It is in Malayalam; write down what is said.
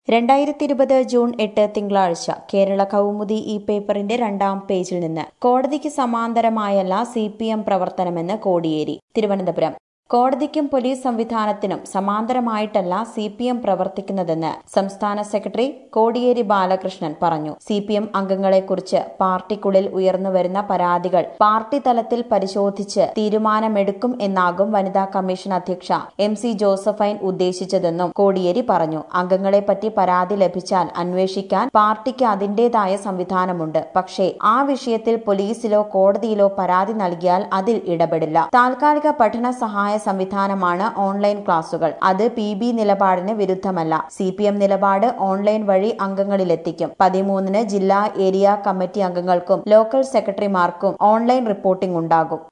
2020 ജൂൺ 8 തിങ്കളാഴ്ച കേരള കൗമുദി ഈ പേപ്പറിന്റെ 2-ാം പേജിൽ നിന്ന് കോടതിക്ക് സമാന്തരമായല്ല CPM പ്രവർത്തനമെന്ന് കോടിയേരി. തിരുവനന്തപുരം. കോടതിക്കും പോലീസ് സംവിധാനത്തിനും സമാന്തരമായിട്ടല്ല CPM പ്രവർത്തിക്കുന്നതെന്ന് സംസ്ഥാന സെക്രട്ടറി കോടിയേരി ബാലകൃഷ്ണൻ പറഞ്ഞു. CPM അംഗങ്ങളെക്കുറിച്ച് പാർട്ടിക്കുള്ളിൽ ഉയർന്നുവരുന്ന പരാതികൾ പാർട്ടി തലത്തിൽ പരിശോധിച്ച് തീരുമാനമെടുക്കും എന്നാകും വനിതാ കമ്മീഷൻ അധ്യക്ഷ MC ജോസഫൈൻ ഉദ്ദേശിച്ചതെന്നും കോടിയേരി പറഞ്ഞു. അംഗങ്ങളെപ്പറ്റി പരാതി ലഭിച്ചാൽ അന്വേഷിക്കാൻ പാർട്ടിക്ക് അതിന്റേതായ സംവിധാനമുണ്ട്. പക്ഷേ ആ വിഷയത്തിൽ പോലീസിലോ കോടതിയിലോ പരാതി നൽകിയാൽ അതിൽ ഇടപെടില്ല. താൽക്കാലിക പഠന സഹായ സംവിധാനമാണ് ഓൺലൈൻ ക്ലാസുകൾ. അത് PB നിലപാടിന് വിരുദ്ധമല്ല. CPM നിലപാട് ഓൺലൈൻ വഴി അംഗങ്ങളിലെത്തിക്കും. 13-ന് ജില്ലാ ഏരിയ കമ്മിറ്റി അംഗങ്ങൾക്കും ലോക്കൽ സെക്രട്ടറിമാർക്കും ഓൺലൈൻ റിപ്പോർട്ടിംഗ് ഉണ്ടാകും.